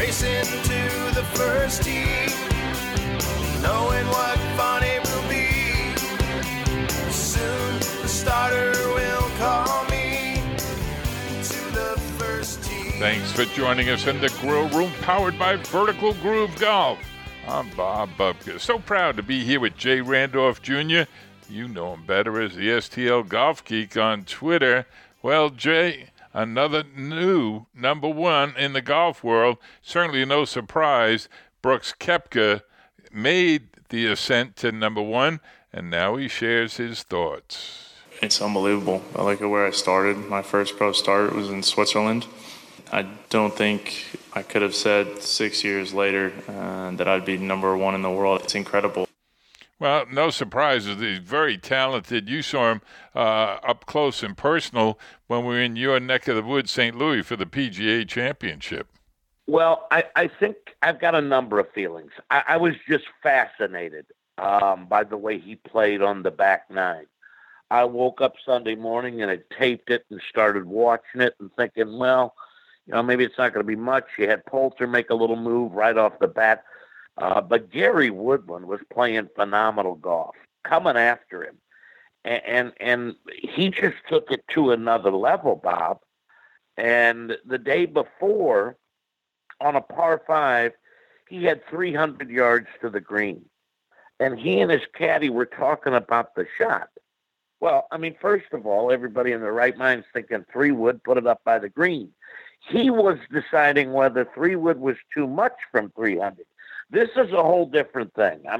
racing to the first tee, knowing what fun it will be. Soon the starter will call me to the first tee. Thanks for joining us in the Grill Room, powered by Vertical Groove Golf. I'm Bob Bubka. So proud to be here with Jay Randolph Jr. You know him better as the STL Golf Geek on Twitter. Well, Jay, another new number one in the golf world. Certainly no surprise. Brooks Koepka made the ascent to number one, and now he shares his thoughts. It's unbelievable. I like it where I started. My first pro start was in Switzerland. I don't think I could have said 6 years later that I'd be number one in the world. It's incredible. Well, no surprises. He's very talented. You saw him up close and personal when we were in your neck of the woods, St. Louis, for the PGA Championship. Well, I think I've got a number of feelings. I was just fascinated by the way he played on the back nine. I woke up Sunday morning and I taped it and started watching it and thinking, well, maybe it's not going to be much. You had Poulter make a little move right off the bat. But Gary Woodland was playing phenomenal golf, coming after him. And he just took it to another level, Bob. And the day before, on a par 5, he had 300 yards to the green. And he and his caddy were talking about the shot. Well, first of all, everybody in their right mind is thinking 3-wood, put it up by the green. He was deciding whether 3-wood was too much from 300. This is a whole different thing. I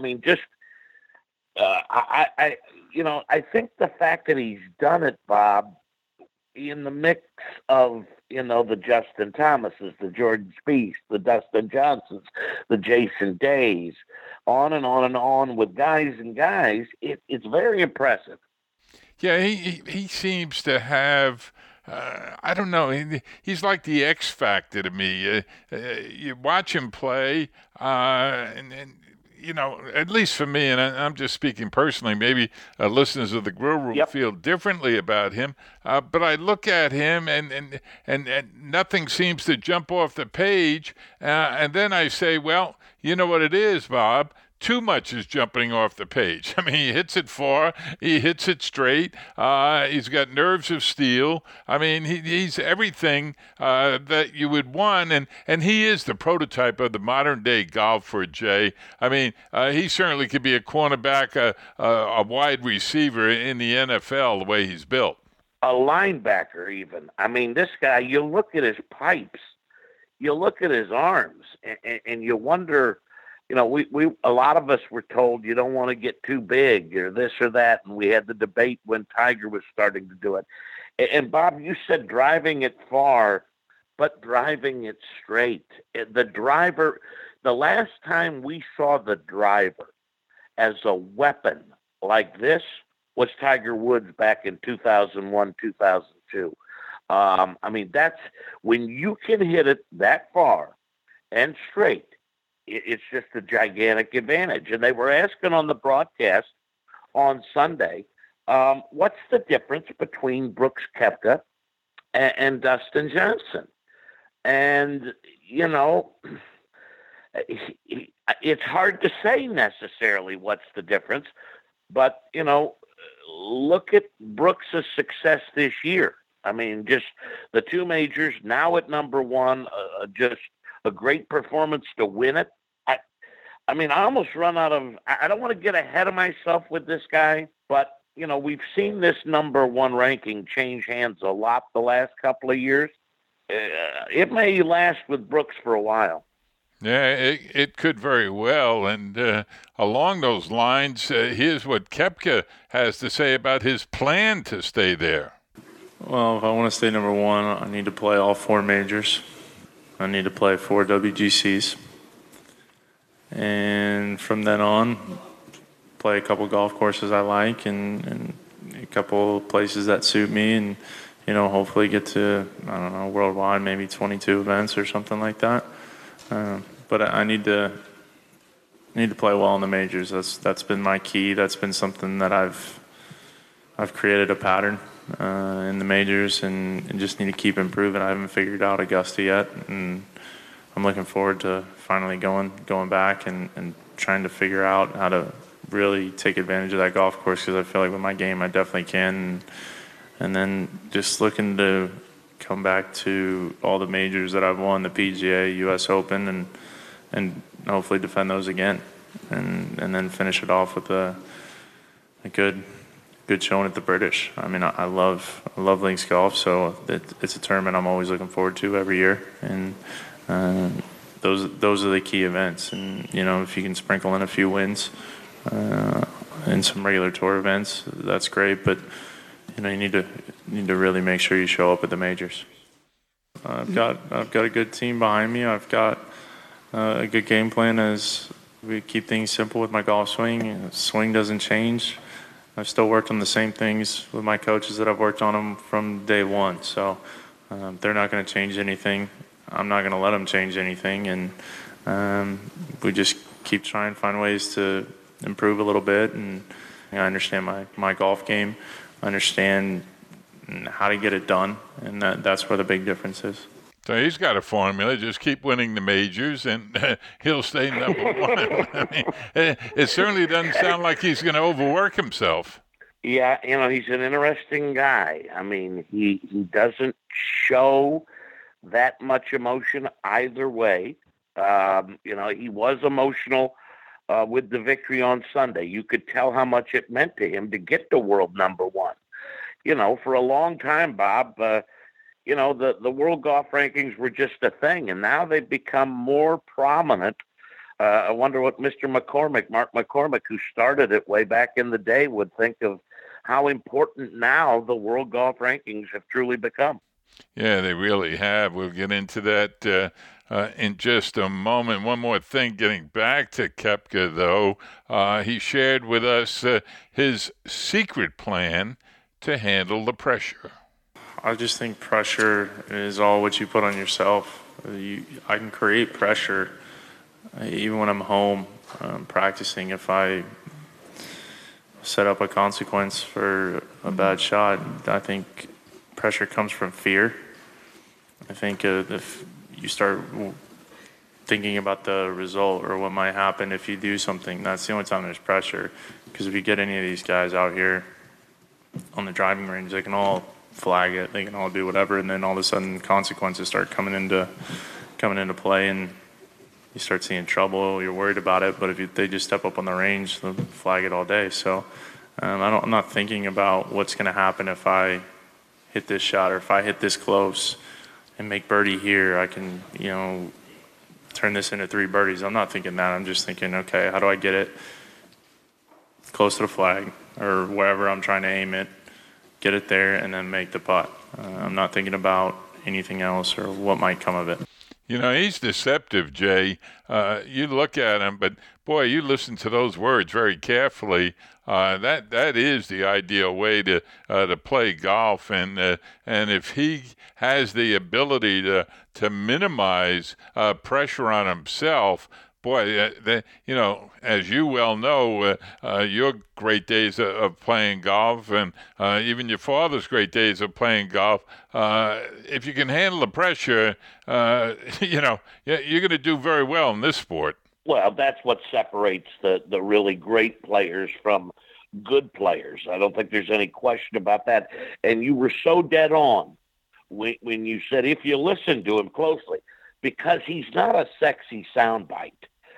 think the fact that he's done it, Bob, in the mix of, the Justin Thomases, the Jordan Spieth, the Dustin Johnsons, the Jason Days, on and on and on with guys and guys, it's very impressive. Yeah, he seems to have, I don't know, he's like the X Factor to me. You watch him play, and at least for me, and I'm just speaking personally, maybe listeners of the Grill Room feel differently about him, but I look at him and nothing seems to jump off the page, and then I say, well, you know what it is, Bob? Too much is jumping off the page. He hits it far. He hits it straight. He's got nerves of steel. He's everything that you would want, and he is the prototype of the modern-day golfer, Jay. He certainly could be a cornerback, a wide receiver in the NFL, the way he's built. A linebacker, even. This guy, you look at his pipes, you look at his arms, and you wonder... we a lot of us were told you don't want to get too big or this or that, and we had the debate when Tiger was starting to do it. And Bob, you said driving it far, but driving it straight. The driver, the last time we saw the driver as a weapon like this was Tiger Woods back in 2001, 2002. That's when you can hit it that far and straight. It's just a gigantic advantage. And they were asking on the broadcast on Sunday, what's the difference between Brooks Koepka and Dustin Johnson? And, it's hard to say necessarily what's the difference. But, look at Brooks' success this year. Just the two majors, now at number one, just a great performance to win it. I almost run out of, I don't want to get ahead of myself with this guy, but, we've seen this number one ranking change hands a lot the last couple of years. It may last with Brooks for a while. Yeah, it could very well. And along those lines, here's what Koepka has to say about his plan to stay there. Well, if I want to stay number one, I need to play all 4 majors. I need to play 4 WGCs. And from then on, play a couple golf courses I like and a couple places that suit me and, hopefully get to, worldwide, maybe 22 events or something like that. But I need to play well in the majors. That's been my key. That's been something that I've created a pattern in the majors and just need to keep improving. I haven't figured out Augusta yet, and I'm looking forward to finally going back and trying to figure out how to really take advantage of that golf course, because I feel like with my game I definitely can. And then just looking to come back to all the majors that I've won, the PGA, U.S. Open, and hopefully defend those again, and then finish it off with a good showing at the British. I mean, I love links golf, so it's a tournament I'm always looking forward to every year, and those are the key events. And if you can sprinkle in a few wins in some regular tour events, that's great. But you need to really make sure you show up at the majors. I've got a good team behind me. I've got a good game plan as we keep things simple with my golf swing. Swing doesn't change. I've still worked on the same things with my coaches that I've worked on them from day one. So they're not going to change anything. I'm not going to let them change anything. And we just keep trying to find ways to improve a little bit. And I understand my golf game. I understand how to get it done. And that's where the big difference is. So he's got a formula. Just keep winning the majors, and he'll stay number one. I mean, it certainly doesn't sound like he's going to overwork himself. Yeah, he's an interesting guy. I mean, he doesn't show that much emotion either way. He was emotional with the victory on Sunday. You could tell how much it meant to him to get to world number one. For a long time, Bob, the world golf rankings were just a thing, and now they've become more prominent. I wonder what Mr. Mark McCormick, who started it way back in the day, would think of how important now the world golf rankings have truly become. Yeah, they really have. We'll get into that in just a moment. One more thing, getting back to Koepka, though. He shared with us his secret plan to handle the pressure. I just think pressure is all what you put on yourself. I can create pressure even when I'm home practicing. If I set up a consequence for a bad shot, I think pressure comes from fear. I think if you start thinking about the result or what might happen if you do something, that's the only time there's pressure. Because if you get any of these guys out here on the driving range, they can all flag it, they can all do whatever, and then all of a sudden consequences start coming into play, and you start seeing trouble. You're worried about it, but if they just step up on the range, they'll flag it all day. So I'm not thinking about what's going to happen if I hit this shot, or if I hit this close and make birdie here, I can turn this into 3 birdies. I'm not thinking that. I'm just thinking, okay, how do I get it close to the flag or wherever I'm trying to aim it, get it there, and then make the putt. I'm not thinking about anything else or what might come of it. He's deceptive, Jay. You look at him, but boy, you listen to those words very carefully. That is the ideal way to play golf, and if he has the ability to minimize pressure on himself. Boy, as you well know, your great days of playing golf, and even your father's great days of playing golf, if you can handle the pressure, you're going to do very well in this sport. Well, that's what separates the really great players from good players. I don't think there's any question about that. And you were so dead on when you said if you listen to him closely, because he's not a sexy soundbite.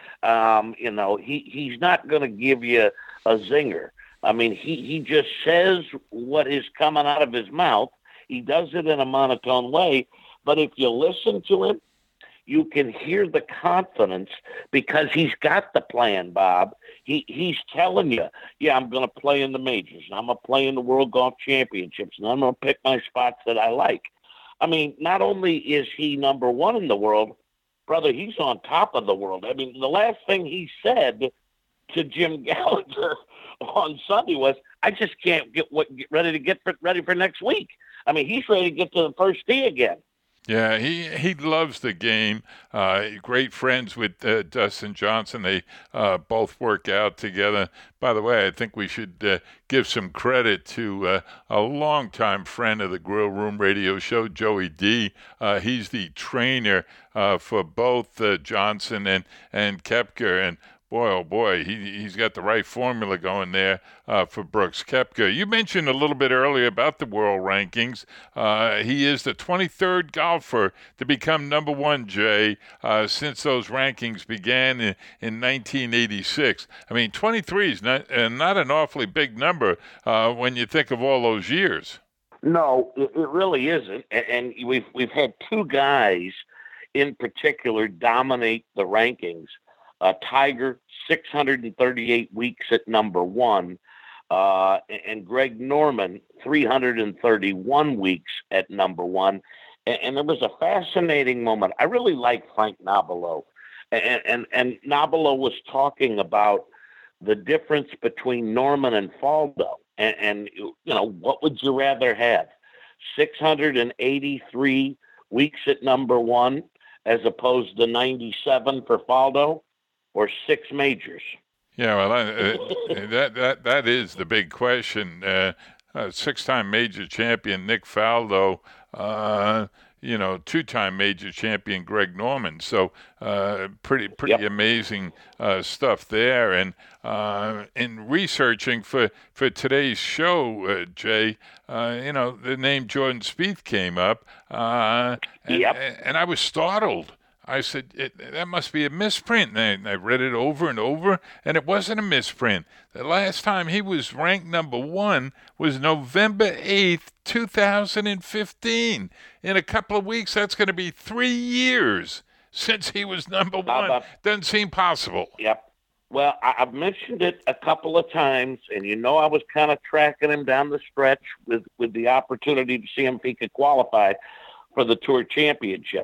He's not going to give you a zinger. I mean, he just says what is coming out of his mouth. He does it in a monotone way. But if you listen to him, you can hear the confidence because he's got the plan, Bob. He's telling you, yeah, I'm going to play in the majors, and I'm going to play in the World Golf Championships, and I'm going to pick my spots that I like. I mean, not only is he number one in the world, brother, he's on top of the world. I mean, the last thing he said to Jim Gallagher on Sunday was, I just can't get ready for next week. I mean, he's ready to get to the first tee again. Yeah, he loves the game. Great friends with Dustin Johnson. They both work out together. By the way, I think we should give some credit to a longtime friend of the Grill Room Radio Show, Joey D. He's the trainer for both Johnson and Koepka, and boy, oh boy, he's got the right formula going there for Brooks Koepka. You mentioned a little bit earlier about the world rankings. He is the 23rd golfer to become number one, Jay, since those rankings began in 1986. I mean, 23 is not an awfully big number when you think of all those years. No, it really isn't. And we've had two guys in particular dominate the rankings. Tiger, 638 weeks at number one, and Greg Norman, 331 weeks at number one. And there was a fascinating moment. I really like Frank Nobilo. And Nobilo was talking about the difference between Norman and Faldo. And what would you rather have? 683 weeks at number one as opposed to 97 for Faldo? Or 6 majors? Yeah, well, that is the big question. 6-time major champion Nick Faldo, two-time major champion Greg Norman. So pretty Yep. amazing stuff there. And in researching for today's show, Jay, the name Jordan Spieth came up, and I was startled. I said, that must be a misprint. And I read it over and over, and it wasn't a misprint. The last time he was ranked number one was November 8th, 2015. In a couple of weeks, that's going to be 3 years since he was number one. Doesn't seem possible. Yep. Well, I've mentioned it a couple of times, and I was kind of tracking him down the stretch with the opportunity to see him if he could qualify for the Tour Championship.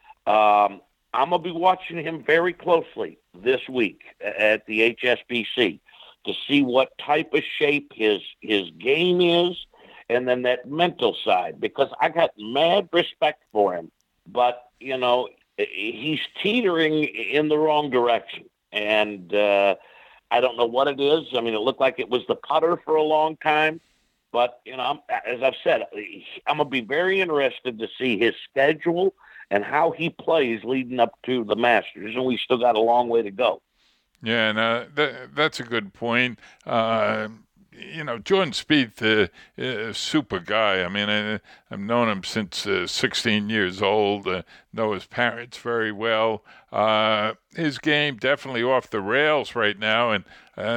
I'm going to be watching him very closely this week at the HSBC to see what type of shape his game is, and then that mental side, because I got mad respect for him. But, he's teetering in the wrong direction. And I don't know what it is. I mean, it looked like it was the putter for a long time. But, as I've said, I'm going to be very interested to see his schedule and how he plays leading up to the Masters, and we still got a long way to go. Yeah, and that's a good point. Jordan Spieth is a super guy. I mean, I've known him since 16 years old, know his parents very well. His game definitely off the rails right now, and,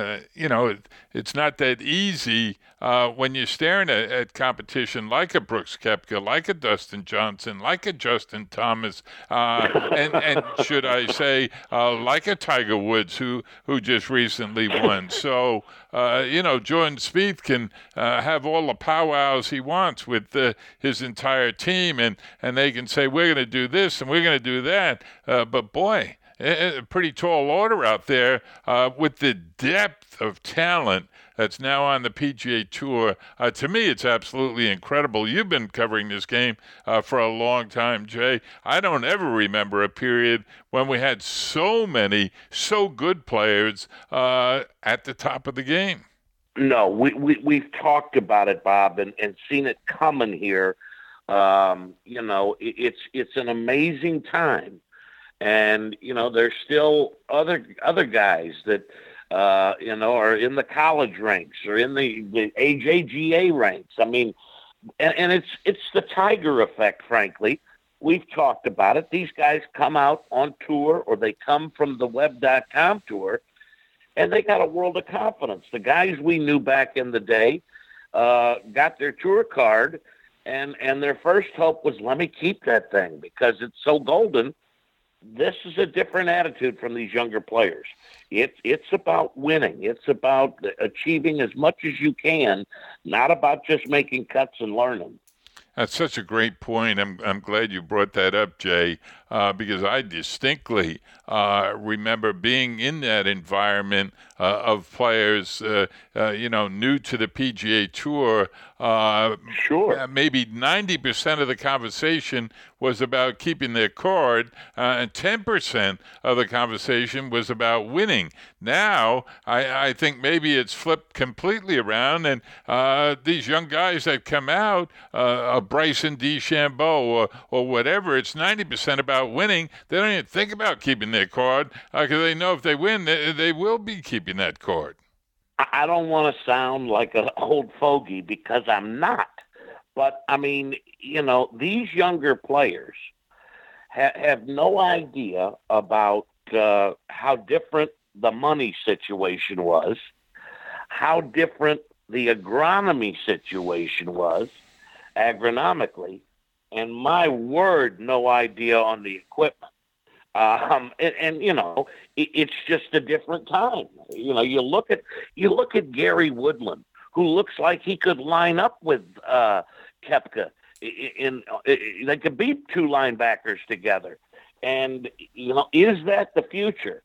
it's not that easy when you're staring at competition like a Brooks Koepka, like a Dustin Johnson, like a Justin Thomas, and should I say, like a Tiger Woods who just recently won. So, Jordan Spieth can have all the powwows he wants with his entire team, and they can say, we're going to do this and we're going to do that. But boy, a pretty tall order out there with the depth of talent that's now on the PGA Tour. To me, it's absolutely incredible. You've been covering this game for a long time, Jay. I don't ever remember a period when we had so many so good players at the top of the game. No, we've talked about it, Bob, and seen it coming here. It's an amazing time. And, there's still other guys that, are in the college ranks or in the AJGA ranks. I mean, and it's the Tiger effect, frankly. We've talked about it. These guys come out on tour, or they come from the web.com tour, and they got a world of confidence. The guys we knew back in the day got their tour card, and their first hope was, let me keep that thing because it's so golden. This is a different attitude from these younger players. It's about winning. It's about achieving as much as you can, not about just making cuts and learning. That's such a great point. I'm glad you brought that up, Jay. because I distinctly remember being in that environment of players, new to the PGA Tour. Sure. Maybe 90% of the conversation was about keeping their card, and 10% of the conversation was about winning. Now, I think maybe it's flipped completely around, and these young guys that come out, Bryson DeChambeau or whatever, it's 90% about winning. They don't even think about keeping their card because they know if they win, they will be keeping that card. I don't want to sound like an old fogey because I'm not. But, I mean, these younger players have no idea about how different the money situation was, how different the agronomy situation was, agronomically, and my word, no idea on the equipment. It's just a different time. You look at Gary Woodland, who looks like he could line up with Koepka. They could be two linebackers together. And, is that the future?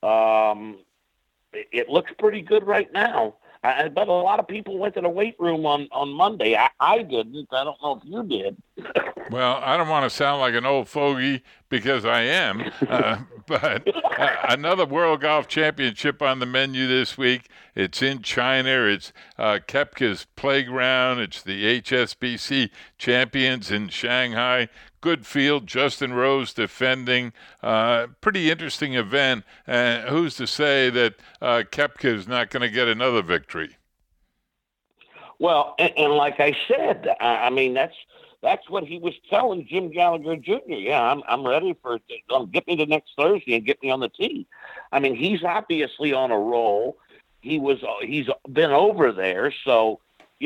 It looks pretty good right now. I bet a lot of people went to the weight room on Monday. I didn't. I don't know if you did. Well, I don't want to sound like an old fogey because I am, but another World Golf Championship on the menu this week. It's in China. It's Koepka's playground. It's the HSBC Champions in Shanghai. Good field. Justin Rose defending. Pretty interesting event. Who's to say that Koepka is not going to get another victory? Well, and like I said, I mean, that's what he was telling Jim Gallagher Jr. Yeah, I'm ready for get me to next Thursday and get me on the tee. I mean, he's obviously on a roll. He's been over there, so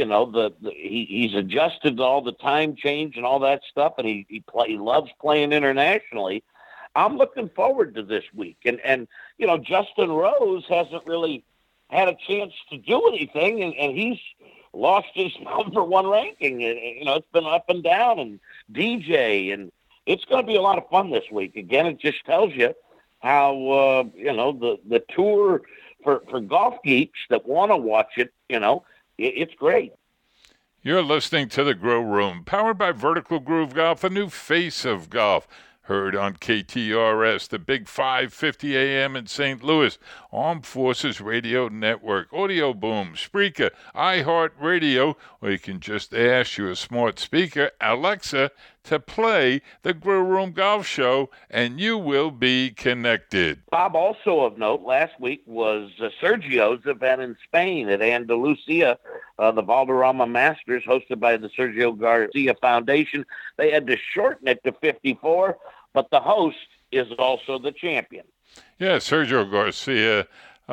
he's adjusted to all the time change and all that stuff, and he loves playing internationally. I'm looking forward to this week, and Justin Rose hasn't really had a chance to do anything, and he's lost his number one ranking. And, it's been up and down, and DJ, and it's going to be a lot of fun this week. Again, it just tells you how, the tour for golf geeks that want to watch it, it's great. You're listening to The Grow Room, powered by Vertical Groove Golf, a new face of golf. Heard on KTRS, the Big 550 AM in St. Louis, Armed Forces Radio Network, Audio Boom, Spreaker, iHeartRadio, or you can just ask your smart speaker, Alexa, to play the Grow Room Golf Show, and you will be connected. Bob, also of note, last week was Sergio's event in Spain at Andalusia, the Valderrama Masters, hosted by the Sergio Garcia Foundation. They had to shorten it to 54, but the host is also the champion. Yeah, Sergio Garcia,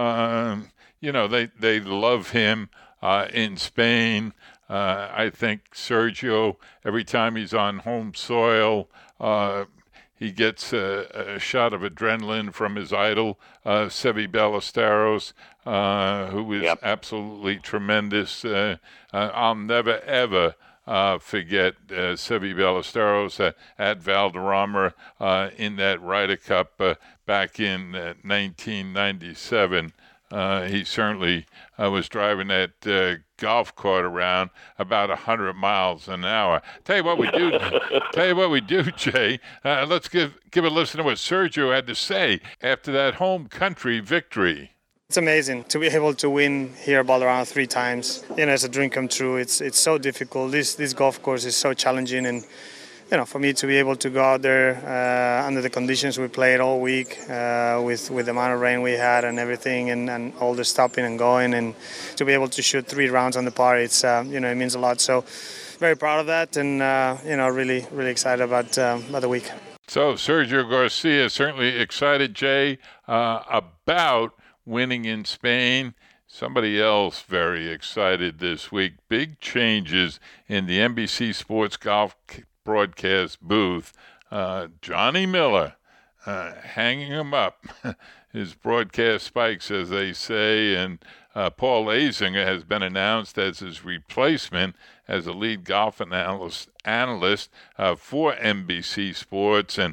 they love him in Spain. I think Sergio, every time he's on home soil, he gets a shot of adrenaline from his idol, Seve Ballesteros, who is absolutely tremendous. I'll never, ever forget Seve Ballesteros at Valderrama in that Ryder Cup back in 1997. He certainly was driving that golf cart around about 100 miles an hour. Tell you what we do, Jay. Let's give a listen to what Sergio had to say after that home country victory. It's amazing to be able to win here at Valderrama 3 times. It's a dream come true. It's so difficult. This golf course is so challenging, and for me to be able to go out there under the conditions we played all week, with the amount of rain we had and everything, and all the stopping and going, and to be able to shoot 3 rounds on the par, it's it means a lot. So very proud of that, and really really excited about the week. So Sergio Garcia certainly excited, Jay, about winning in Spain. Somebody else very excited this week. Big changes in the NBC Sports Golf broadcast booth. Johnny Miller hanging him up. His broadcast spikes, as they say, and Paul Azinger has been announced as his replacement as a lead golf analyst for NBC Sports. And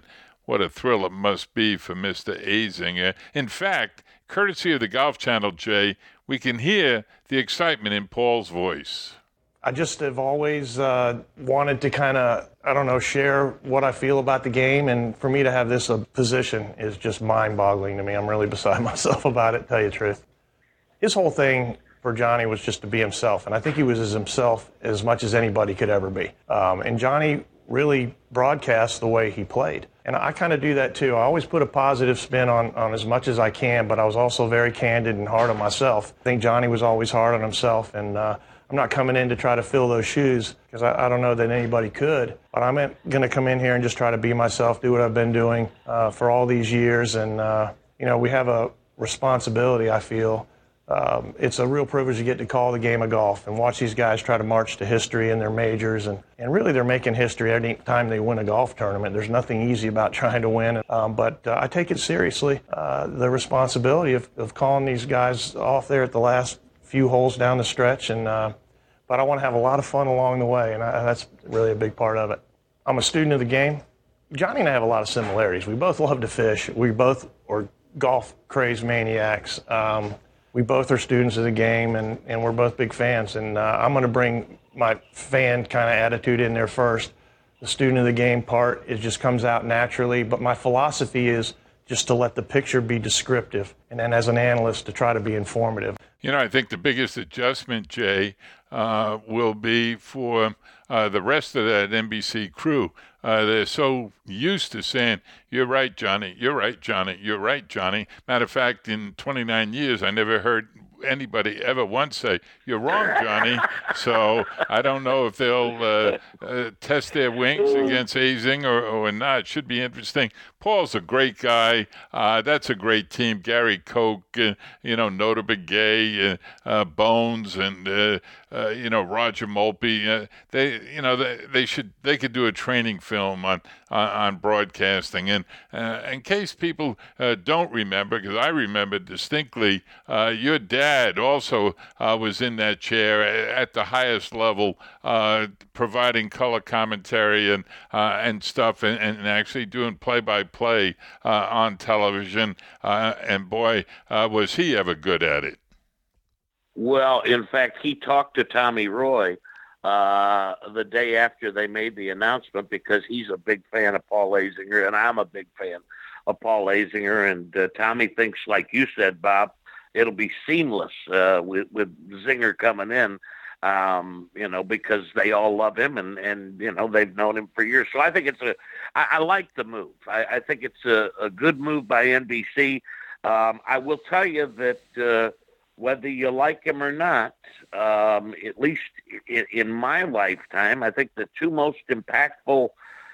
what a thrill it must be for Mr. Azinger. In fact, courtesy of the Golf Channel, Jay, we can hear the excitement in Paul's voice. I just have always wanted to kind of, share what I feel about the game. And for me to have this position is just mind-boggling to me. I'm really beside myself about it, to tell you the truth. His whole thing for Johnny was just to be himself. And I think he was as himself as much as anybody could ever be. And Johnny really broadcast the way he played. And I kind of do that too. I always put a positive spin on as much as I can, but I was also very candid and hard on myself. I think Johnny was always hard on himself, and I'm not coming in to try to fill those shoes because I don't know that anybody could. But I'm going to come in here and just try to be myself, do what I've been doing for all these years. And, we have a responsibility, I feel. It's a real privilege to get to call the game of golf and watch these guys try to march to history in their majors. And really, they're making history every time they win a golf tournament. There's nothing easy about trying to win. But I take it seriously, the responsibility of calling these guys off there at the last few holes down the stretch. But I want to have a lot of fun along the way, and that's really a big part of it. I'm a student of the game. Johnny and I have a lot of similarities. We both love to fish. We both are golf craze maniacs. We both are students of the game, and we're both big fans. And I'm going to bring my fan kind of attitude in there first. The student of the game part, it just comes out naturally. But my philosophy is just to let the picture be descriptive, and then as an analyst to try to be informative. I think the biggest adjustment, Jay, will be for the rest of that NBC crew. They're so used to saying, "You're right, Johnny. You're right, Johnny. You're right, Johnny." Matter of fact, in 29 years, I never heard anybody ever once say, "You're wrong, Johnny." So I don't know if they'll test their wings against Azinger or not. It should be interesting. Paul's a great guy. That's a great team. Gary Koch, Nota Begay, Bones, and Roger Moltby. They could do a training film on broadcasting. And in case people don't remember, because I remember distinctly, your dad also was in that chair at the highest level, providing color commentary and stuff, and actually doing play-by-play on television. And boy, was he ever good at it. Well, in fact, he talked to Tommy Roy the day after they made the announcement because he's a big fan of Paul Azinger, and I'm a big fan of Paul Azinger. And Tommy thinks, like you said, Bob, it'll be seamless with Zinger coming in, because they all love him and they've known him for years. So I think I like the move. I think it's a good move by NBC. I will tell you that whether you like him or not, at least in my lifetime, I think the two most impactful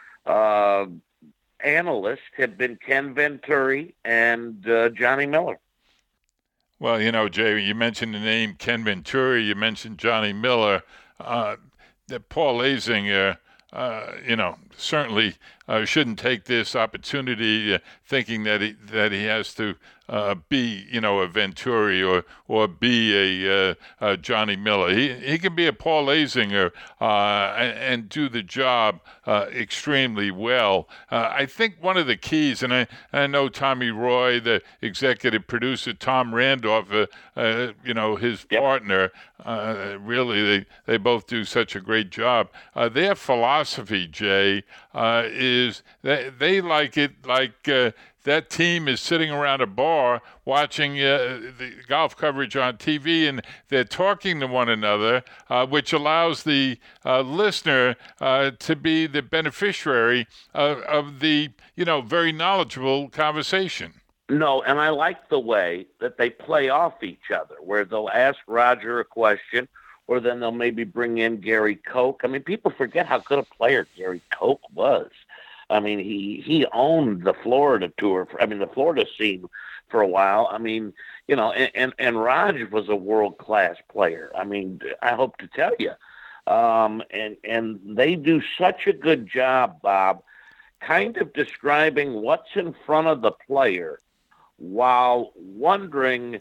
analysts have been Ken Venturi and Johnny Miller. Well, Jay, you mentioned the name Ken Venturi, you mentioned Johnny Miller, that Paul Azinger, certainly shouldn't take this opportunity thinking that he has to be, a Venturi or be a Johnny Miller. He can be a Paul Azinger and do the job extremely well. I think one of the keys, and I know Tommy Roy, the executive producer, Tom Randolph, his partner, really they both do such a great job. Their philosophy, Jay, is that they like it like that team is sitting around a bar watching the golf coverage on TV, and they're talking to one another, which allows the listener to be the beneficiary of the, very knowledgeable conversation. No, and I like the way that they play off each other, where they'll ask Roger a question, or then they'll maybe bring in Gary Koch. I mean, people forget how good a player Gary Koch was. I mean, he owned the Florida tour. The Florida scene for a while. I mean, and Raj was a world-class player. I mean, I hope to tell you. And they do such a good job, Bob, kind of describing what's in front of the player while wondering,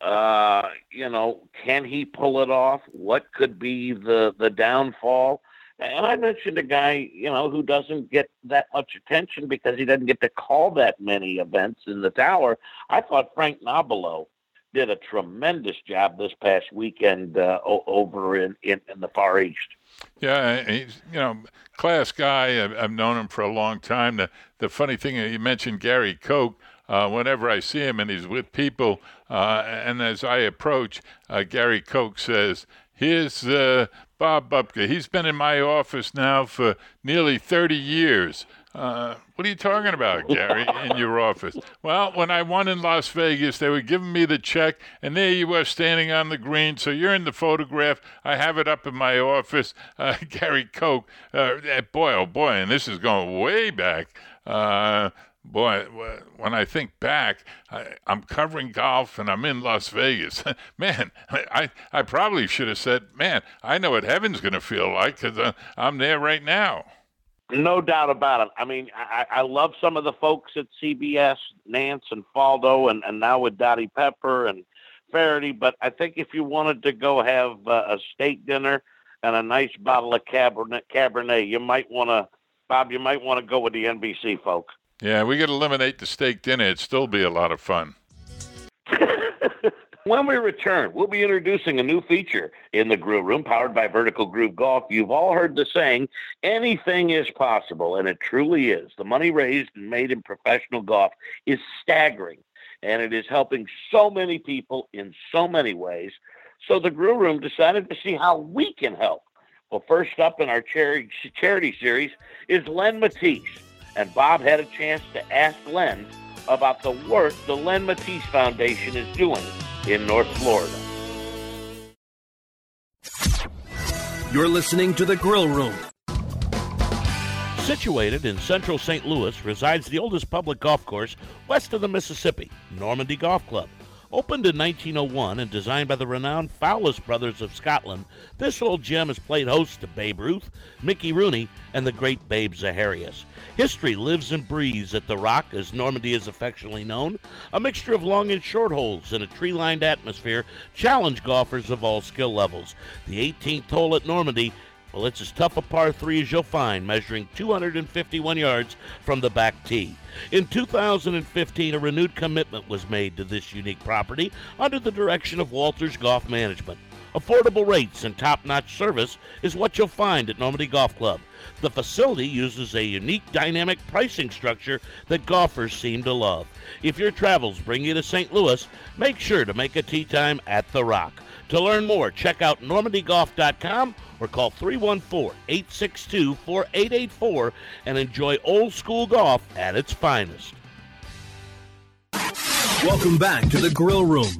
can he pull it off? What could be the downfall? And I mentioned a guy, who doesn't get that much attention because he doesn't get to call that many events in the Tower. I thought Frank Nobilo did a tremendous job this past weekend over in the Far East. Yeah, he's class guy. I've known him for a long time. The funny thing, you mentioned Gary Koch. Whenever I see him and he's with people, and as I approach, Gary Koch says, "Here's Bob Bubka. He's been in my office now for nearly 30 years." What are you talking about, Gary, in your office? Well, when I won in Las Vegas, they were giving me the check, and there you were standing on the green. So you're in the photograph. I have it up in my office. Gary Koch, boy, oh boy, and this is going way back. Boy, when I think back, I'm covering golf and I'm in Las Vegas. Man, I probably should have said, man, I know what heaven's going to feel like because I'm there right now. No doubt about it. I mean, I love some of the folks at CBS, Nance and Faldo, and now with Dottie Pepper and Faraday. But I think if you wanted to go have a steak dinner and a nice bottle of Cabernet, you might want to go with the NBC folk. Yeah, we could eliminate the steak dinner. It'd still be a lot of fun. When we return, we'll be introducing a new feature in the Grill Room powered by Vertical Groove Golf. You've all heard the saying, anything is possible, and it truly is. The money raised and made in professional golf is staggering, and it is helping so many people in so many ways. So the Grill Room decided to see how we can help. Well, first up in our charity series is Len Matisse, and Bob had a chance to ask Len about the work the Len Matisse Foundation is doing in North Florida. You're listening to The Grill Room. Situated in central St. Louis resides the oldest public golf course west of the Mississippi, Normandy Golf Club. Opened in 1901 and designed by the renowned Fowlis brothers of Scotland, this old gem has played host to Babe Ruth, Mickey Rooney, and the great Babe Zaharias. History lives and breathes at The Rock, as Normandy is affectionately known. A mixture of long and short holes in a tree-lined atmosphere challenge golfers of all skill levels. The 18th hole at Normandy, well, it's as tough a par 3 as you'll find, measuring 251 yards from the back tee. In 2015, a renewed commitment was made to this unique property under the direction of Walters Golf Management. Affordable rates and top-notch service is what you'll find at Normandy Golf Club. The facility uses a unique dynamic pricing structure that golfers seem to love. If your travels bring you to St. Louis, make sure to make a tee time at The Rock. To learn more, check out normandygolf.com or call 314-862-4884 and enjoy old school golf at its finest. Welcome back to The Grill Room.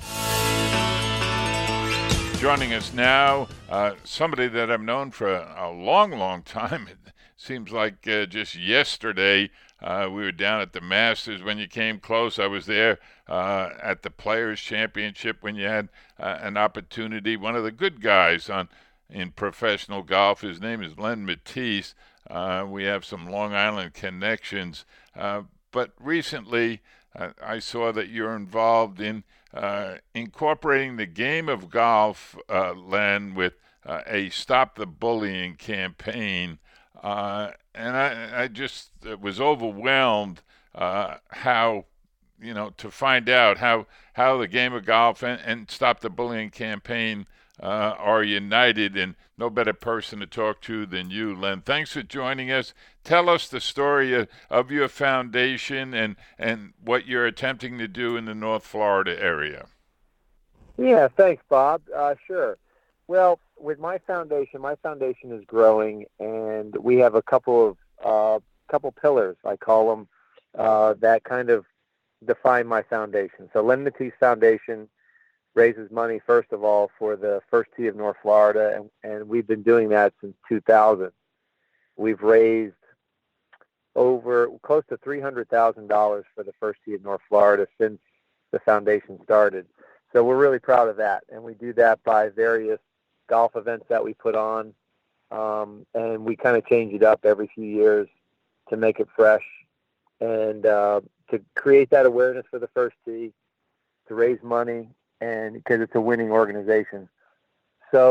Joining us now, somebody that I've known for a long, long time. It seems like just yesterday we were down at the Masters when you came close. I was there at the Players' Championship when you had an opportunity. One of the good guys in professional golf. His name is Len Matisse. We have some Long Island connections. But recently I saw that you're involved in incorporating the game of golf, Len, with a Stop the Bullying campaign. And I just was overwhelmed how, to find out how the game of golf and Stop the Bullying campaign are united, and no better person to talk to than you, Len. Thanks for joining us. Tell us the story of your foundation and what you're attempting to do in the North Florida area. Yeah, thanks, Bob. Sure. Well, with my foundation is growing, and we have a couple pillars, I call them, that kind of define my foundation. So Len Matisse Foundation raises money, first of all, for the First Tee of North Florida, and we've been doing that since 2000. We've raised over close to $300,000 for the First Tee of North Florida since the foundation started. So we're really proud of that, and we do that by various golf events that we put on, and we kind of change it up every few years to make it fresh and to create that awareness for the First Tee, to raise money, and because it's a winning organization. So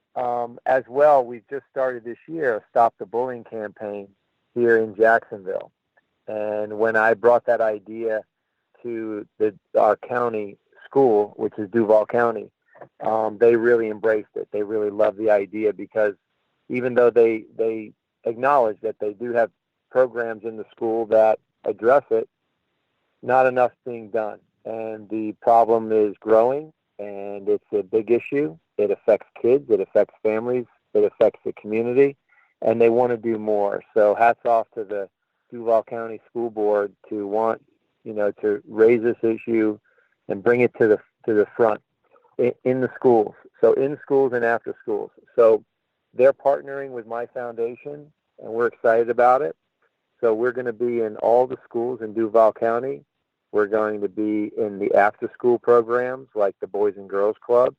as well, we've just started this year a Stop the Bullying campaign here in Jacksonville. And when I brought that idea to our county school, which is Duval County, they really embraced it. They really loved the idea because even though they acknowledge that they do have programs in the school that address it, not enough being done. And the problem is growing, and it's a big issue. It affects kids, it affects families, it affects the community, and they want to do more. So hats off to the Duval County School Board to want, to raise this issue and bring it to the front in the schools. So in schools and after schools. So they're partnering with my foundation, and we're excited about it. So we're going to be in all the schools in Duval County. We're going to be in the after-school programs like the Boys and Girls Club,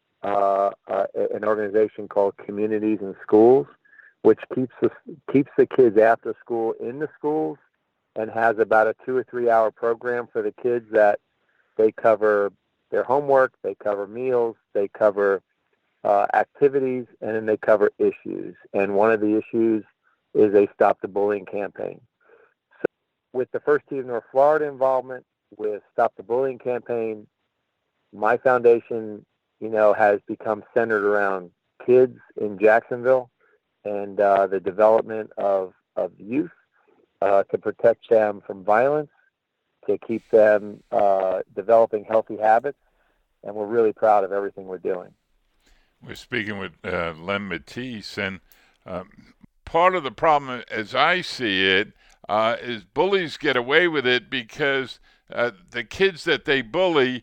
an organization called Communities in Schools, which keeps the kids after school in the schools and has about a 2 or 3 hour program for the kids that they cover their homework, they cover meals, they cover activities, and then they cover issues. And one of the issues is a Stop the Bullying campaign. So with the First Tee of North Florida involvement, with Stop the Bullying campaign, my foundation, has become centered around kids in Jacksonville and the development of youth to protect them from violence, to keep them developing healthy habits, and we're really proud of everything we're doing. We're speaking with Len Mattiece, and part of the problem, as I see it, is bullies get away with it because the kids that they bully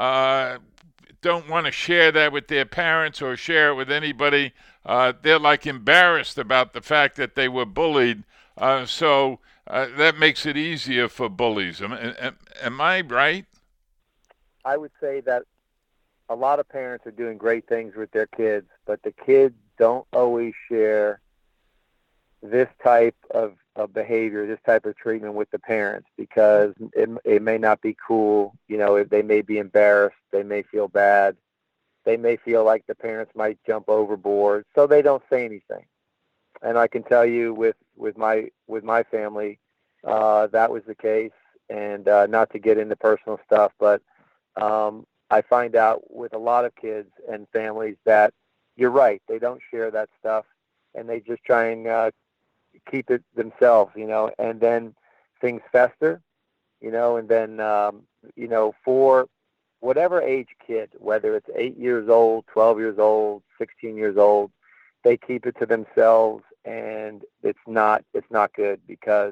don't want to share that with their parents or share it with anybody. They're like embarrassed about the fact that they were bullied. So that makes it easier for bullies. Am I right? I would say that a lot of parents are doing great things with their kids, but the kids don't always share this type of behavior, this type of treatment with the parents because it may not be cool. They may be embarrassed. They may feel bad. They may feel like the parents might jump overboard, so they don't say anything. And I can tell you with my family, that was the case. And not to get into personal stuff, but I find out with a lot of kids and families that you're right. They don't share that stuff, and they just try and keep it themselves, and then things fester, and then, for whatever age kid, whether it's 8 years old, 12 years old, 16 years old, they keep it to themselves, and it's not good because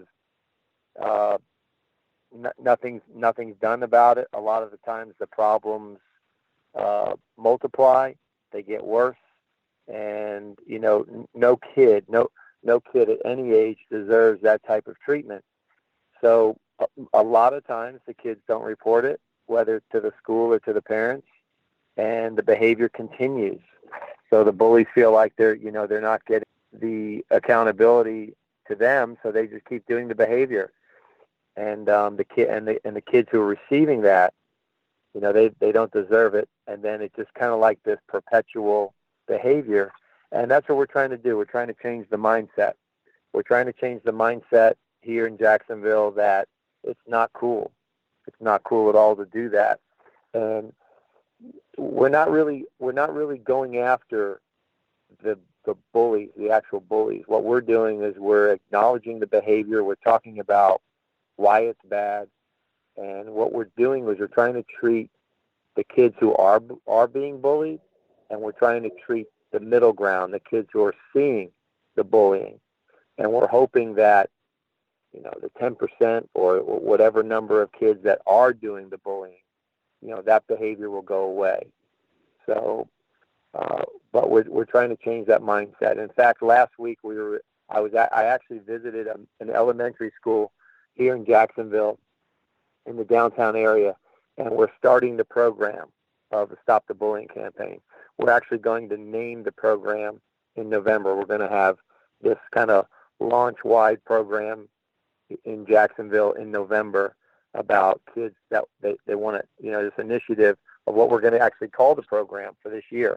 nothing's done about it. A lot of the times the problems multiply, they get worse, and no kid at any age deserves that type of treatment. So a lot of times the kids don't report it, whether to the school or to the parents, and the behavior continues. So the bullies feel like they're not getting the accountability to them, so they just keep doing the behavior. And the kids who are receiving that, they don't deserve it, and then it's just kind of like this perpetual behavior. And that's what we're trying to do. We're trying to change the mindset. We're trying to change the mindset here in Jacksonville that it's not cool. It's not cool at all to do that. And we're not really going after the bullies, the actual bullies. What we're doing is we're acknowledging the behavior. We're talking about why it's bad. And what we're doing is we're trying to treat the kids who are being bullied, and we're trying to treat the middle ground, the kids who are seeing the bullying. And we're hoping that, the 10% or whatever number of kids that are doing the bullying, that behavior will go away. So, but we're trying to change that mindset. In fact, last week I actually visited an elementary school here in Jacksonville in the downtown area, and we're starting the program of the Stop the Bullying campaign. We're actually going to name the program in November. We're going to have this kind of launch-wide program in Jacksonville in November about kids that they want to, this initiative of what we're going to actually call the program for this year.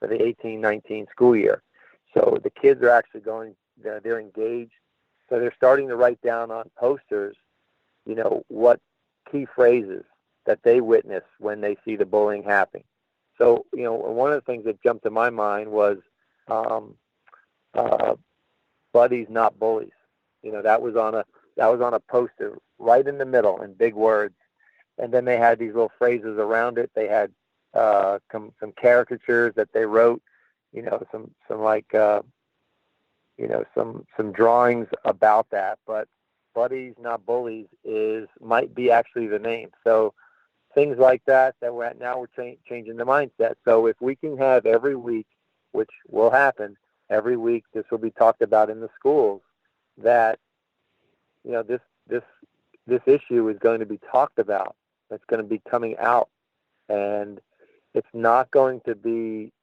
for the 18-19 school year. So the kids are actually they're engaged. So they're starting to write down on posters, what key phrases that they witness when they see the bullying happening. So, one of the things that jumped to my mind was buddies, not bullies. That was on a poster right in the middle in big words. And then they had these little phrases around it. They had some caricatures that they wrote, some drawings about that. But buddies, not bullies might be actually the name. So things like that we're at now, we're changing the mindset. So if we can have every week, which will happen every week, this will be talked about in the schools, that this issue is going to be talked about. It's going to be coming out, and it's not going to be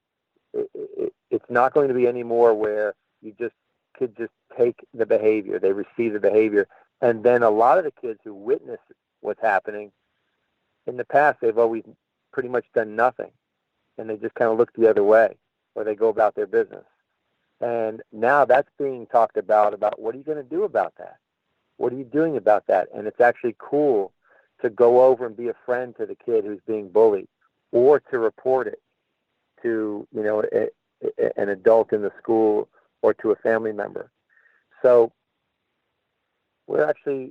anymore where kids just take the behavior, they receive the behavior, and then a lot of the kids who witness what's happening, in the past they've always pretty much done nothing, and they just kind of look the other way, or they go about their business. And now that's being talked about what are you going to do about that? What are you doing about that? And it's actually cool to go over and be a friend to the kid who's being bullied, or to report it to, an adult in the school or to a family member. So we're actually,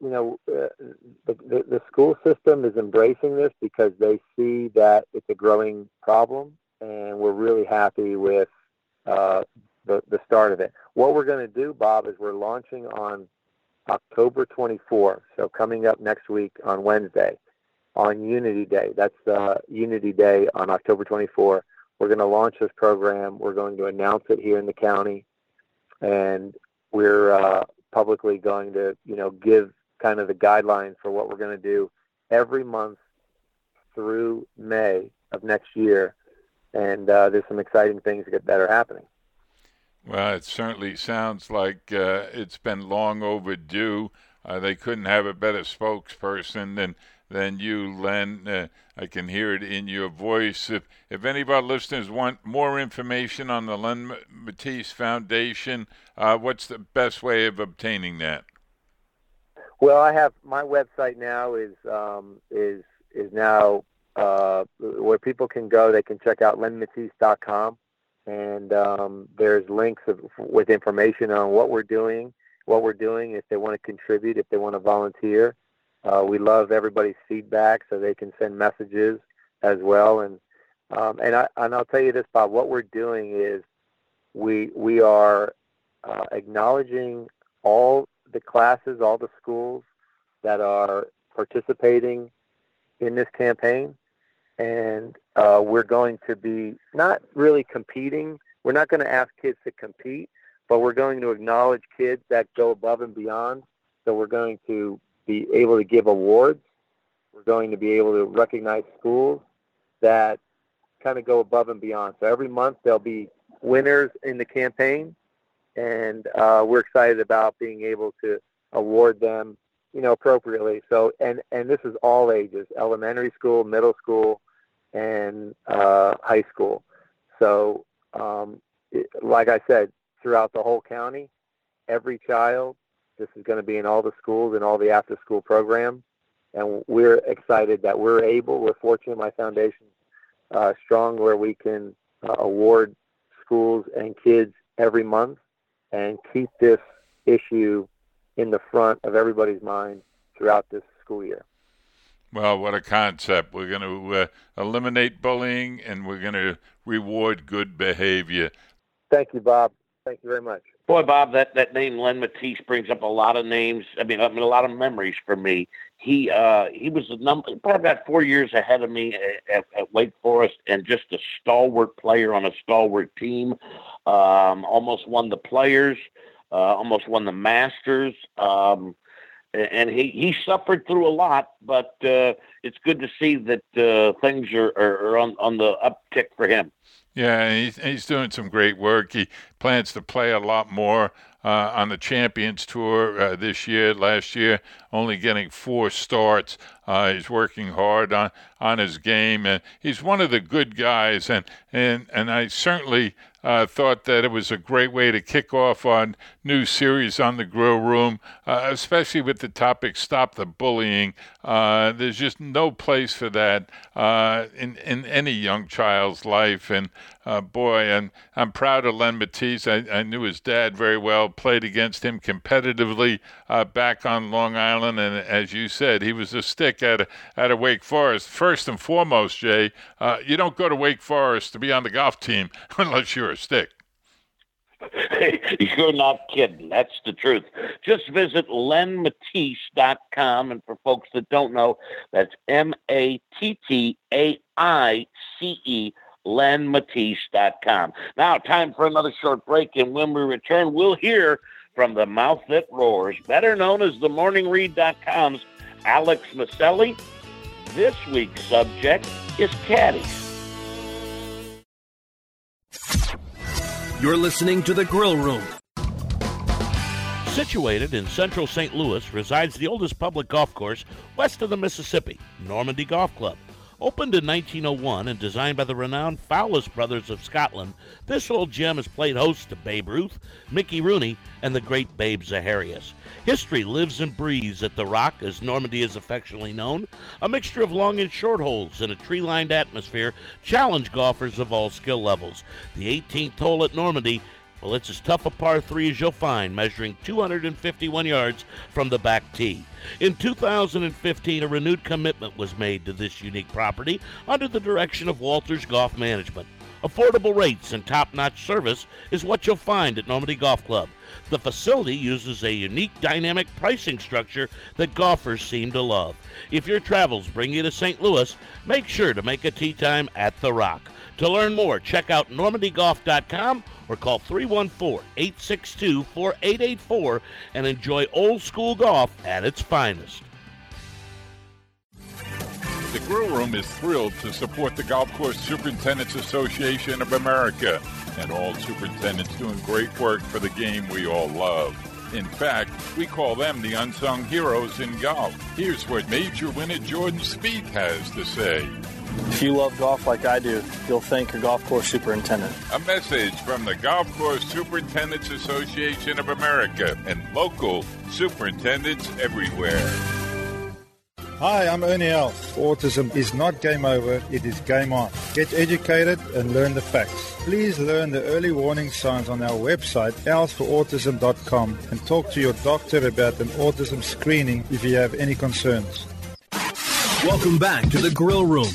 the school system is embracing this because they see that it's a growing problem, and we're really happy with the start of it. What we're going to do, Bob, is we're launching on October 24th, so coming up next week on Wednesday, on Unity Day. That's Unity Day on October 24th. We're going to launch this program. We're going to announce it here in the county, and we're publicly going to, give kind of the guidelines for what we're going to do every month through May of next year. And there's some exciting things that are happening. Well, it certainly sounds like it's been long overdue. They couldn't have a better spokesperson than you, Len. I can hear it in your voice. If any of our listeners want more information on the Len Mattiace Foundation, what's the best way of obtaining that? Well, I have my website now is now where people can go. They can check out lenmattiace.com. And there's links with information on what we're doing, if they want to contribute, if they want to volunteer. We love everybody's feedback, so they can send messages as well. And I'll tell you this, Bob, what we're doing is we are acknowledging all the classes, all the schools that are participating in this campaign. And we're going to be not really competing. We're not going to ask kids to compete, but we're going to acknowledge kids that go above and beyond. So we're going to be able to give awards. We're going to be able to recognize schools that kind of go above and beyond. So every month there'll be winners in the campaign, and we're excited about being able to award them, appropriately. So, and this is all ages, elementary school, middle school, and high school. So, like I said, throughout the whole county, every child, this is going to be in all the schools and all the after-school programs. And we're excited that we're fortunate, my foundation, strong, where we can award schools and kids every month and keep this issue in the front of everybody's mind throughout this school year. Well, what a concept. We're going to eliminate bullying, and we're going to reward good behavior. Thank you, Bob. Thank you very much. Boy, Bob, that name Len Mattiace brings up a lot of names. I mean, a lot of memories for me. He was probably about 4 years ahead of me at Wake Forest, and just a stalwart player on a stalwart team. Almost won the Players, almost won the Masters. And he suffered through a lot, but it's good to see that things are on the uptick for him. Yeah, he's doing some great work. He plans to play a lot more on the Champions Tour this year. Last year, only getting 4 starts. He's working hard on his game, and he's one of the good guys. And I certainly thought that it was a great way to kick off our new series on the Grill Room, especially with the topic "Stop the Bullying." There's just no place for that in any young child's life. And boy, I'm proud of Len Matisse. I knew his dad very well, played against him competitively back on Long Island, and as you said, he was a stick at a Wake Forest. First and foremost, Jay, you don't go to Wake Forest to be on the golf team unless you're a stick. You're not kidding. That's the truth. Just visit lenmatisse.com. And for folks that don't know, that's MATTAICE, lenmatisse.com. Now, time for another short break. And when we return, we'll hear from the mouth that roars, better known as the morningread.com's Alex Maselli. This week's subject is caddies. You're listening to The Grill Room. Situated in central St. Louis resides the oldest public golf course west of the Mississippi, Normandy Golf Club. Opened in 1901 and designed by the renowned Fowlis brothers of Scotland, this old gem has played host to Babe Ruth, Mickey Rooney, and the great Babe Zaharias. History lives and breathes at The Rock, as Normandy is affectionately known. A mixture of long and short holes in a tree-lined atmosphere challenge golfers of all skill levels. The 18th hole at Normandy, well, it's as tough a par 3 as you'll find, measuring 251 yards from the back tee. In 2015, a renewed commitment was made to this unique property under the direction of Walters Golf Management. Affordable rates and top-notch service is what you'll find at Normandy Golf Club. The facility uses a unique dynamic pricing structure that golfers seem to love. If your travels bring you to St. Louis, make sure to make a tee time at The Rock. To learn more, check out normandygolf.com or call 314-862-4884 and enjoy old school golf at its finest. The Grill Room is thrilled to support the Golf Course Superintendents Association of America and all superintendents doing great work for the game we all love. In fact, we call them the unsung heroes in golf. Here's what major winner Jordan Spieth has to say. If you love golf like I do, you'll thank your golf course superintendent. A message from the Golf Course Superintendents Association of America and local superintendents everywhere. Hi, I'm Ernie Els. Autism is not game over, it is game on. Get educated and learn the facts. Please learn the early warning signs on our website, elsforautism.com, and talk to your doctor about an autism screening if you have any concerns. Welcome back to The Grill Room.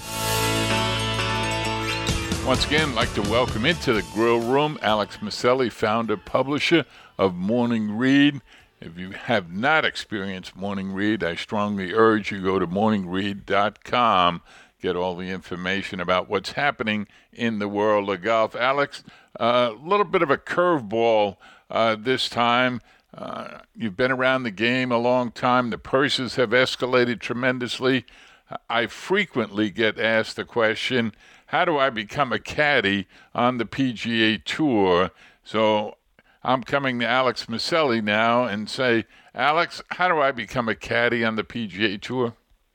Once again, I'd like to welcome into the Grill Room Alex Maselli, founder, publisher of Morning Read. If you have not experienced Morning Read, I strongly urge you go to morningread.com, get all the information about what's happening in the world of golf. Alex, a little bit of a curveball this time. You've been around the game a long time. The purses have escalated tremendously. I frequently get asked the question, how do I become a caddy on the PGA Tour? So I'm coming to Alex Maselli now and say, Alex, how do I become a caddy on the PGA Tour?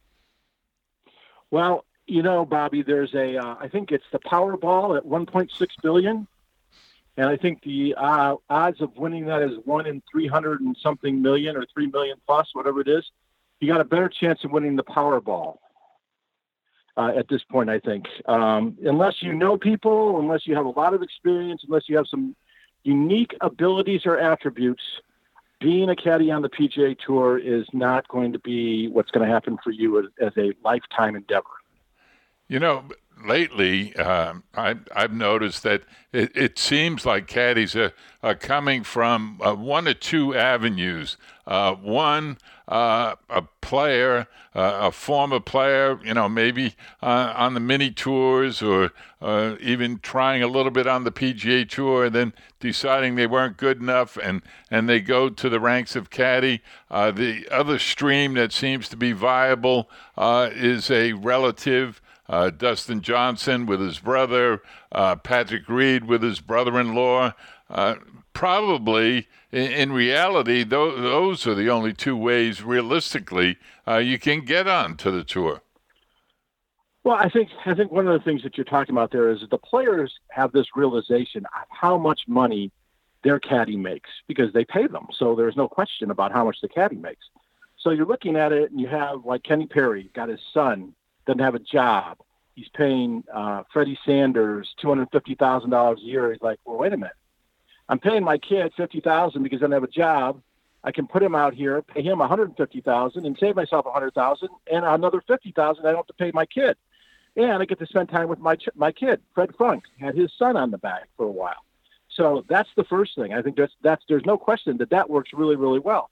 Well, you know, Bobby, there's I think it's the Powerball at $1.6 billion. And I think the odds of winning that is 1 in 300 and something million or 3 million plus, whatever it is. You got a better chance of winning the Powerball at this point, I think. Unless you know people, unless you have a lot of experience, unless you have some unique abilities or attributes, being a caddy on the PGA Tour is not going to be what's going to happen for you as a lifetime endeavor. You know, lately, I've noticed that it seems like caddies are coming from one or two avenues. One, a player, a former player, maybe on the mini tours or even trying a little bit on the PGA Tour, and then deciding they weren't good enough, and they go to the ranks of caddy. The other stream that seems to be viable is a relative. Dustin Johnson with his brother, Patrick Reed with his brother-in-law. Probably, in reality, those are the only two ways, realistically, you can get on to the tour. Well, I think one of the things that you're talking about there is that the players have this realization of how much money their caddy makes because they pay them. So there's no question about how much the caddy makes. So you're looking at it, and you have, like, Kenny Perry, got his son, doesn't have a job. He's paying Freddie Sanders $250,000 a year. He's like, well, wait a minute. I'm paying my kid $50,000 because I don't have a job. I can put him out here, pay him $150,000, and save myself $100,000 and another $50,000. I don't have to pay my kid, and I get to spend time with my kid. Fred Funk had his son on the back for a while. So that's the first thing. I think that's there's no question that works really, really well.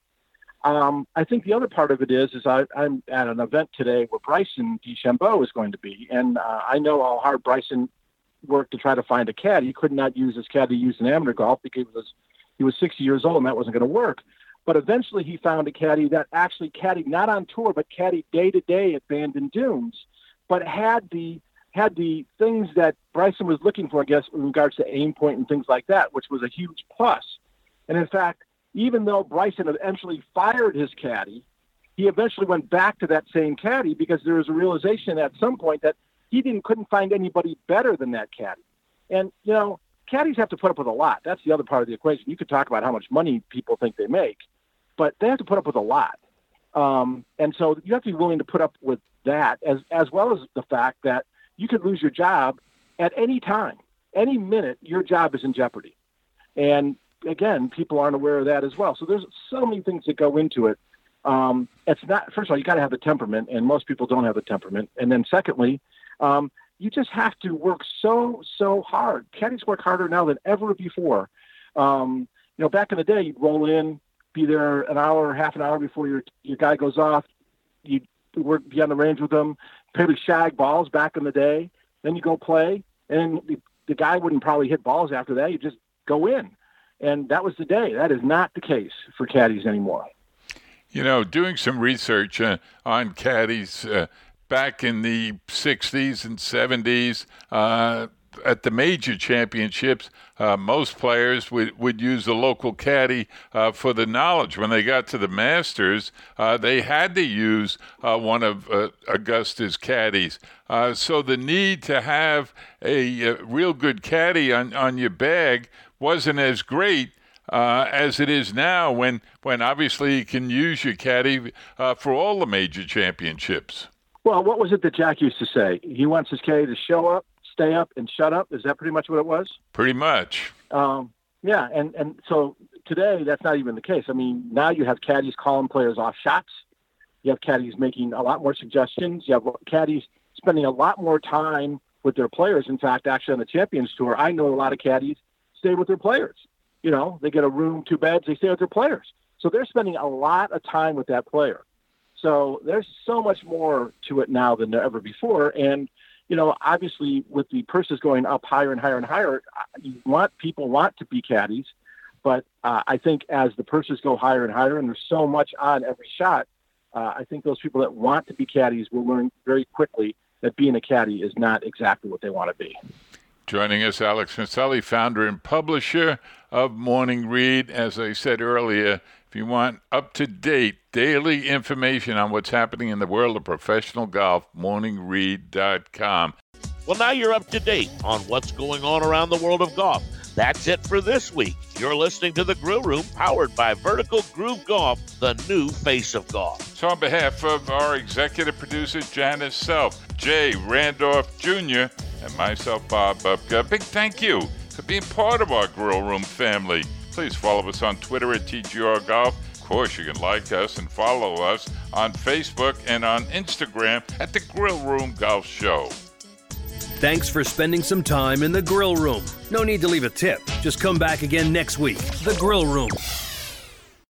I think the other part of it is I'm at an event today where Bryson DeChambeau is going to be, and I know how hard Bryson worked to try to find a caddy. He could not use his caddy to use in amateur golf because he was 60 years old and that wasn't going to work. But eventually he found a caddy that actually caddied not on tour, but caddied day to day at Bandon Dunes, but had the things that Bryson was looking for, I guess, in regards to aim point and things like that, which was a huge plus. And in fact, even though Bryson eventually fired his caddy, he eventually went back to that same caddy because there was a realization at some point that he couldn't find anybody better than that caddy. And, caddies have to put up with a lot. That's the other part of the equation. You could talk about how much money people think they make, but they have to put up with a lot. And so you have to be willing to put up with that as well as the fact that you could lose your job at any time. Any minute, your job is in jeopardy. And again, people aren't aware of that as well. So there's so many things that go into it. It's not, first of all, you got to have the temperament, and most people don't have the temperament. And then secondly, you just have to work so hard. Caddies work harder now than ever before. Back in the day, you'd roll in, be there an hour, half an hour before your guy goes off. You'd be on the range with them, probably shag balls back in the day. Then you go play, and the guy wouldn't probably hit balls after that. You just go in. And that was the day. That is not the case for caddies anymore. Doing some research on caddies back in the 60s and 70s, at the major championships, most players would use a local caddy for the knowledge. When they got to the Masters, they had to use one of Augusta's caddies. So the need to have a real good caddy on your bag wasn't as great as it is now when obviously you can use your caddy for all the major championships. Well, what was it that Jack used to say? He wants his caddy to show up, stay up, and shut up. Is that pretty much what it was? Pretty much. Yeah, and so today that's not even the case. I mean, now you have caddies calling players off shots. You have caddies making a lot more suggestions. You have caddies spending a lot more time with their players. In fact, actually on the Champions Tour, I know a lot of caddies stay with their players. They get a room, 2 beds, they stay with their players. So they're spending a lot of time with that player. So there's so much more to it now than ever before. And, obviously with the purses going up higher and higher and higher, people want to be caddies. But I think as the purses go higher and higher and there's so much on every shot, I think those people that want to be caddies will learn very quickly that being a caddy is not exactly what they want to be. Joining us, Alex Maselli, founder and publisher of Morning Read. As I said earlier, if you want up-to-date daily information on what's happening in the world of professional golf, morningread.com. Well, now you're up to date on what's going on around the world of golf. That's it for this week. You're listening to The Grill Room, powered by Vertical Groove Golf, the new face of golf. So on behalf of our executive producer, Janice Self, Jay Randolph Jr., and myself, Bob Bubka, big thank you for being part of our Grill Room family. Please follow us on Twitter at TGR Golf. Of course, you can like us and follow us on Facebook and on Instagram at The Grill Room Golf Show. Thanks for spending some time in the Grill Room. No need to leave a tip. Just come back again next week. The Grill Room.